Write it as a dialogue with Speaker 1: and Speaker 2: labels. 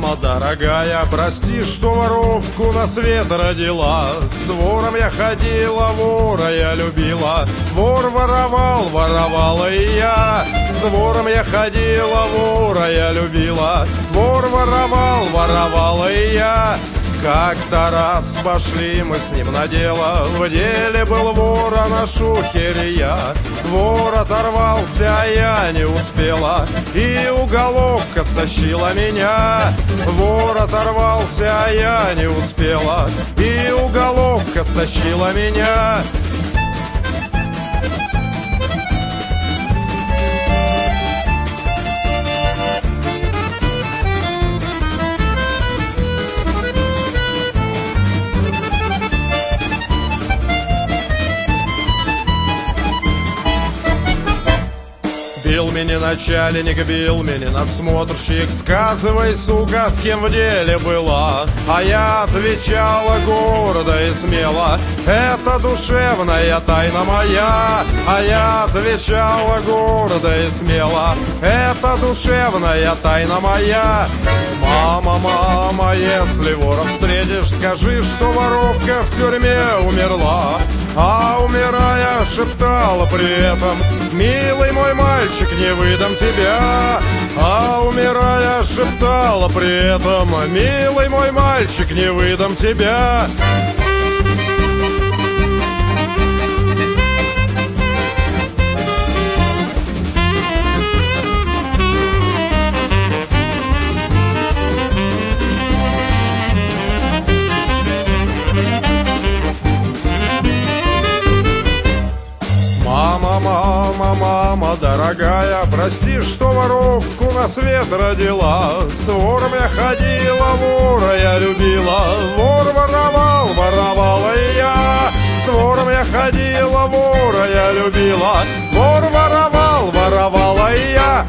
Speaker 1: мама дорогая, прости, что воровку на свет родила. С вором я ходила, вора я любила. Вор воровал, воровала и я. С вором я ходила, вора я любила. Вор воровал, воровала и я. Как-то раз пошли мы с ним на дело. В деле был вор, а на шухере я. Вор оторвался, а я не успела, и уголовка стащила меня. Вор оторвался, а я не успела, и уголовка стащила меня. Бил меня начальник, бил меня надсмотрщик. Сказывай, сука, с кем в деле была. А я отвечала гордо и смело: это душевная тайна моя. А я отвечала гордо и смело: это душевная тайна моя. Мама, мама, если вора встретишь, скажи, что воровка в тюрьме умерла. А умирая шептала при этом: милый мой мальчик, не выдам тебя. А умирая шептала при этом: милый мой мальчик, не выдам тебя. Мама, мама, мама дорогая, прости, что воровку на свет родила. С вором я ходила, вора я любила. Вор воровал, воровала и я. С вором я ходила, вора я любила. Вор воровал, воровала и я.